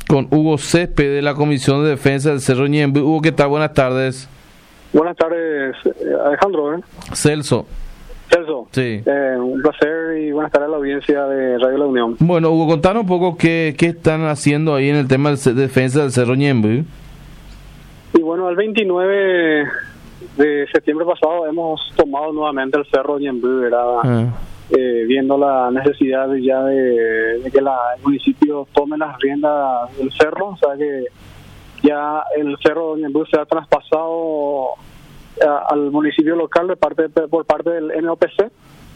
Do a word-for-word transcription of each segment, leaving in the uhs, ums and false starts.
con Hugo Césped de la Comisión de Defensa del Cerro Ñemby. Hugo, ¿qué tal? Buenas tardes. Buenas tardes, Alejandro. ¿eh? Celso. Celso. Sí. Eh, un placer y buenas tardes a la audiencia de Radio La Unión. Bueno, Hugo, contanos un poco qué, qué están haciendo ahí en el tema de defensa del Cerro Ñemby. Y bueno, el veintinueve de septiembre pasado hemos tomado nuevamente el Cerro Ñemby, ¿verdad? Ah. Eh, viendo la necesidad de ya de, de que la, el municipio tome las riendas del cerro, o sea que ya el Cerro Ñemby se ha traspasado a, al municipio local de parte por parte del M O P C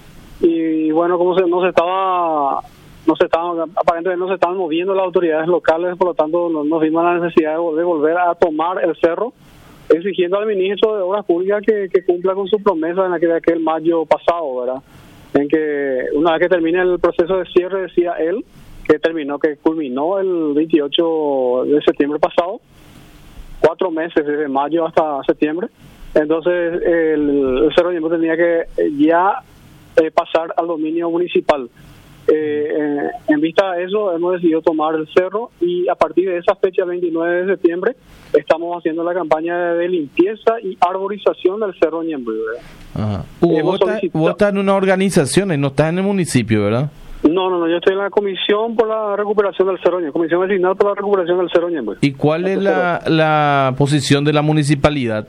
y bueno, como se, no se estaba no se estaban aparentemente no se estaban moviendo las autoridades locales, por lo tanto nos, nos vimos la necesidad de, de volver a tomar el cerro, exigiendo al ministro de Obras Públicas que, que cumpla con su promesa en aquel, aquel mayo pasado, ¿verdad? En que una vez que termine el proceso de cierre, decía él, que terminó, que culminó el veintiocho de septiembre pasado, cuatro meses desde mayo hasta septiembre, entonces el, el Cerro Ñemby tenía que ya eh, pasar al dominio municipal. Eh, en, en vista de eso hemos decidido tomar el cerro y a partir de esa fecha, veintinueve de septiembre, estamos haciendo la campaña de limpieza y arborización del Cerro Ñemby. Ajá. Hugo, vos, está, vos estás en una organización, no estás en el municipio, ¿verdad? No, no, no, yo estoy en la comisión por la recuperación del Cerro Ñemby, comisión vecinal por la recuperación del Cerro Ñemby. ¿Y cuál es la, la posición de la municipalidad?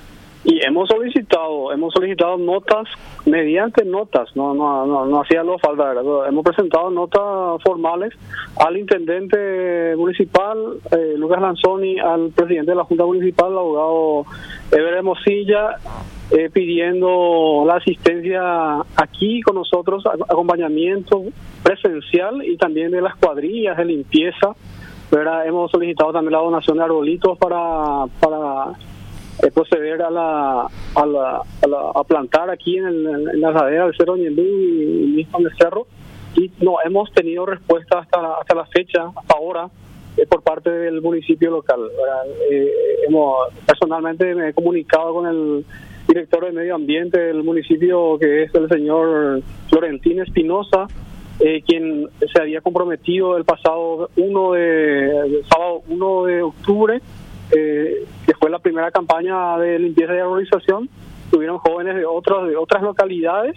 Y hemos solicitado, hemos solicitado notas, mediante notas, no no no, no hacía lo falta, ¿verdad? Hemos presentado notas formales al intendente municipal, eh, Lucas Lanzoni, al presidente de la Junta Municipal, el abogado Eber Mosilla, eh, pidiendo la asistencia aquí con nosotros, acompañamiento presencial y también de las cuadrillas de limpieza, ¿verdad? Hemos solicitado también la donación de arbolitos para para Eh, proceder a la a la, a, la, a plantar aquí en, el, en la ladera del Cerro Ñemby y mismo en el cerro, y no hemos tenido respuesta hasta hasta la fecha, hasta ahora, eh, por parte del municipio local. Eh, hemos personalmente me he comunicado con el director de medio ambiente del municipio, que es el señor Florentín Espinosa, eh, quien se había comprometido el pasado uno de sábado uno de octubre, Eh, que fue la primera campaña de limpieza y arborización. Tuvieron jóvenes de otras de otras localidades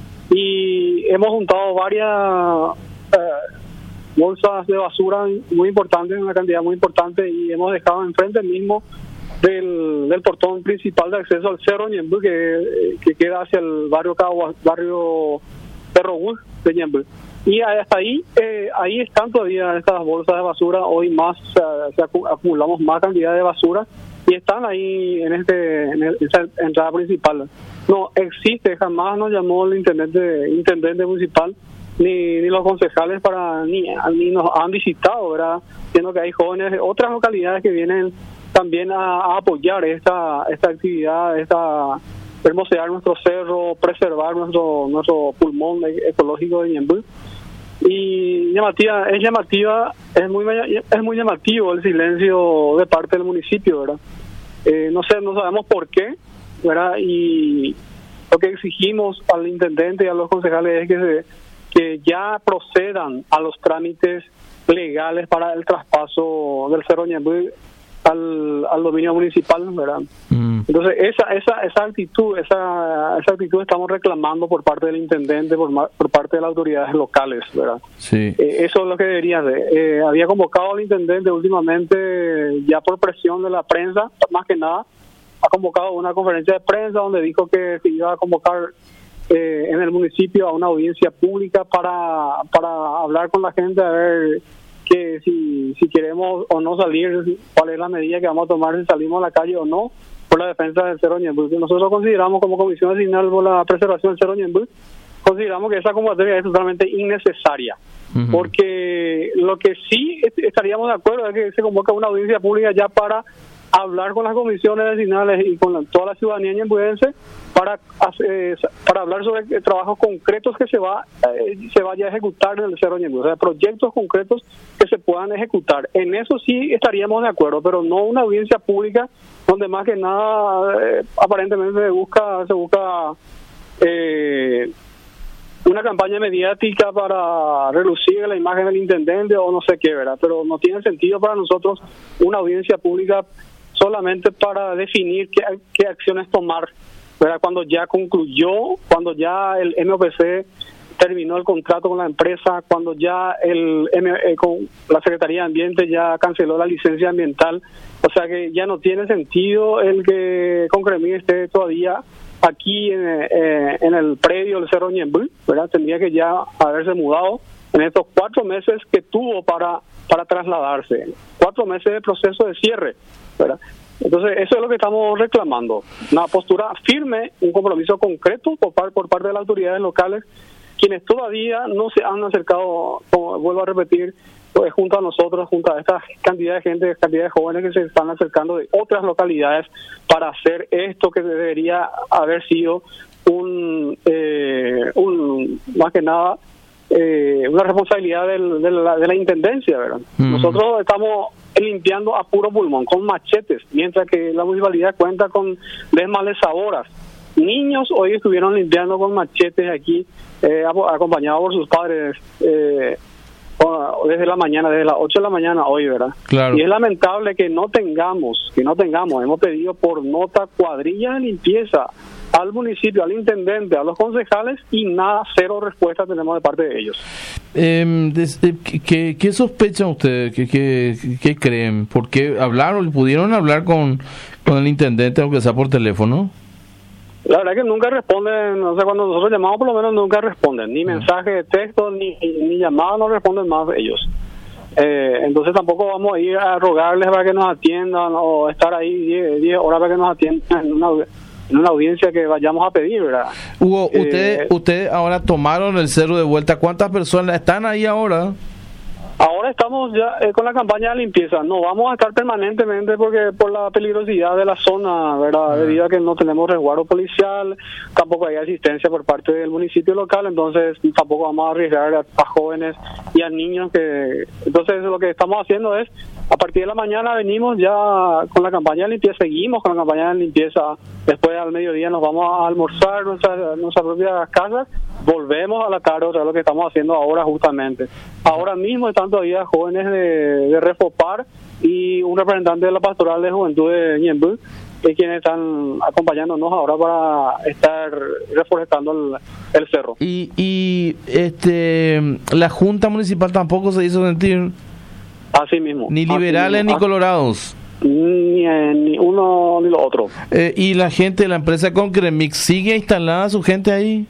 y hemos juntado varias eh, bolsas de basura muy importantes, una cantidad muy importante, y hemos dejado enfrente mismo del, del portón principal de acceso al Cerro Ñemby, que, que queda hacia el barrio Cagua, barrio Perrogul de Ñemby. Y hasta ahí, eh, ahí están todavía estas bolsas de basura. Hoy más, uh, se acu- acumulamos más cantidad de basura y están ahí en este en el, esa entrada principal. No existe, jamás nos llamó el intendente intendente municipal ni, ni los concejales para ni, ni nos han visitado, ¿verdad? Siendo que hay jóvenes de otras localidades que vienen también a, a apoyar esta esta actividad, esta hermosear nuestro cerro, preservar nuestro nuestro pulmón ecológico de Ñemby. Y llamativa, es llamativa, es muy es muy llamativo el silencio de parte del municipio, ¿verdad? Eh, no sé, no sabemos por qué, ¿verdad? Y lo que exigimos al intendente y a los concejales es que se, que ya procedan a los trámites legales para el traspaso del Cerro Ñemby al, al dominio municipal, ¿verdad? Mm. Entonces esa esa esa actitud esa esa actitud estamos reclamando por parte del intendente, por por parte de las autoridades locales, ¿verdad? Sí. Eh, eso es lo que debería de. Eh, había convocado al intendente últimamente, ya por presión de la prensa, más que nada, ha convocado una conferencia de prensa donde dijo que se iba a convocar eh, en el municipio a una audiencia pública para para hablar con la gente, a ver que si si queremos o no salir, cuál es la medida que vamos a tomar, si salimos a la calle o no, por la defensa del Cerro Ñemby. Nosotros consideramos, como Comisión Vecinal por la Preservación del Cerro Ñemby, consideramos que esa convocatoria es totalmente innecesaria, uh-huh. porque lo que sí estaríamos de acuerdo es que se convoca una audiencia pública ya para hablar con las comisiones vecinales y con la, toda la ciudadanía ñembuense para eh, para hablar sobre trabajos concretos que se va eh, se vaya a ejecutar en el Cerro Ñemby, o sea, proyectos concretos que se puedan ejecutar. En eso sí estaríamos de acuerdo, pero no una audiencia pública donde más que nada eh, aparentemente se busca se busca eh, una campaña mediática para relucir la imagen del intendente o no sé qué, ¿verdad? Pero no tiene sentido para nosotros una audiencia pública solamente para definir qué, qué acciones tomar, ¿verdad? Cuando ya concluyó, cuando ya el M O P C terminó el contrato con la empresa, cuando ya el M, eh, con la Secretaría de Ambiente ya canceló la licencia ambiental, o sea que ya no tiene sentido el que Concremí esté todavía aquí en, eh, en el predio del Cerro Ñemby, ¿verdad? Tendría que ya haberse mudado en estos cuatro meses que tuvo para para trasladarse, cuatro meses de proceso de cierre, ¿verdad? Entonces eso es lo que estamos reclamando, una postura firme, un compromiso concreto por, par, por parte de las autoridades locales, quienes todavía no se han acercado, como vuelvo a repetir, pues, junto a nosotros, junto a esta cantidad de gente, cantidad de jóvenes que se están acercando de otras localidades para hacer esto que debería haber sido un, eh, un más que nada, eh, una responsabilidad del, de, la, de la intendencia, ¿verdad? Mm. Nosotros estamos limpiando a puro pulmón, con machetes, mientras que la municipalidad cuenta con desmalezadoras. Niños hoy estuvieron limpiando con machetes aquí, eh, acompañados por sus padres, eh, desde la mañana, desde las ocho de la mañana hoy, ¿verdad? Claro. Y es lamentable que no tengamos, que no tengamos, hemos pedido por nota cuadrillas de limpieza al municipio, al intendente, a los concejales, y nada, cero respuesta tenemos de parte de ellos. Eh, ¿qué, ¿Qué sospechan ustedes? ¿Qué, qué, qué creen? ¿Por qué hablaron? ¿Pudieron hablar con, con el intendente, aunque sea por teléfono? La verdad que nunca responden, o sea, cuando nosotros llamamos por lo menos nunca responden, ni mensaje de texto, ni, ni llamada, no responden más ellos. Eh, entonces tampoco vamos a ir a rogarles para que nos atiendan o estar ahí diez horas para que nos atiendan en una, en una audiencia que vayamos a pedir, ¿verdad? Hugo, eh, ustedes usted ahora tomaron el cerro de vuelta, ¿cuántas personas están ahí ahora? Ahora estamos ya eh, con la campaña de limpieza. No vamos a estar permanentemente porque por la peligrosidad de la zona, ¿verdad? Uh-huh. Debido a que no tenemos resguardo policial, tampoco hay asistencia por parte del municipio local, entonces tampoco vamos a arriesgar a, a jóvenes y a niños que... Entonces lo que estamos haciendo es, a partir de la mañana venimos ya con la campaña de limpieza, seguimos con la campaña de limpieza, después al mediodía nos vamos a almorzar en nuestras nuestra propias casas, volvemos a la tarde, o sea, lo que estamos haciendo ahora justamente. Ahora mismo están todavía jóvenes de, de Refopar y un representante de la Pastoral de Juventud de Ñemby, que quienes están acompañándonos ahora para estar reforestando el, el cerro. Y, y este la Junta Municipal tampoco se hizo sentir... Así mismo. Ni liberales mismo. ni colorados. Ni, ni uno ni lo otro. Eh, ¿Y la gente de la empresa Concremix sigue instalada su gente ahí?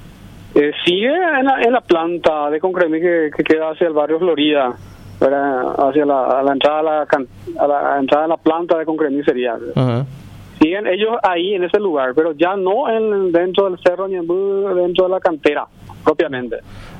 Eh, sigue en la, en la planta de Concremix que, que queda hacia el barrio Florida, ¿verdad? Hacia la, a la entrada a la, a la entrada de la planta de Concremix sería. Uh-huh. Siguen ellos ahí en ese lugar, pero ya no en dentro del Cerro Ñemby, dentro de la cantera propiamente.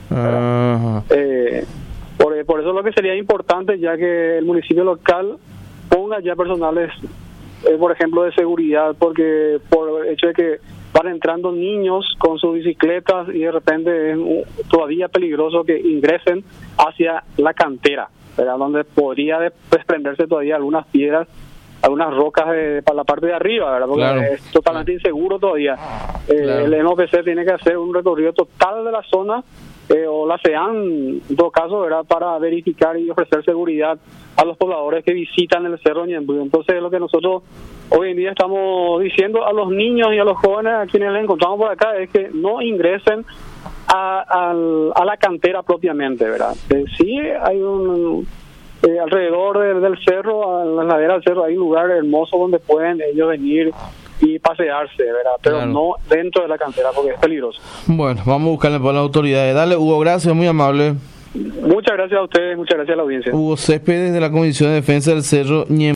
Uh-huh. Eh, por, por eso lo que sería importante, ya que el municipio local ponga ya personales, eh, por ejemplo, de seguridad, porque por el hecho de que van entrando niños con sus bicicletas y de repente es todavía peligroso que ingresen hacia la cantera, ¿verdad? Donde podría desprenderse todavía algunas piedras, algunas rocas de, para la parte de arriba, ¿verdad? Porque claro, es totalmente inseguro todavía. Eh, claro. El M O P C tiene que hacer un recorrido total de la zona, eh, o la SEAN, en todo caso, ¿verdad? Para verificar y ofrecer seguridad a los pobladores que visitan el Cerro Ñemby. Entonces, lo que nosotros hoy en día estamos diciendo a los niños y a los jóvenes a quienes les encontramos por acá es que no ingresen a, a, a la cantera propiamente, ¿verdad? Eh, sí, hay un... Eh, alrededor del, del cerro, a la ladera del cerro, hay un lugar hermoso donde pueden ellos venir y pasearse, ¿verdad? Pero claro, no dentro de la cantera porque es peligroso. Bueno, vamos a buscarle por las autoridades. Dale, Hugo, gracias, muy amable. Muchas gracias a ustedes, muchas gracias a la audiencia. Hugo Céspedes de la Comisión de Defensa del Cerro Ñemby.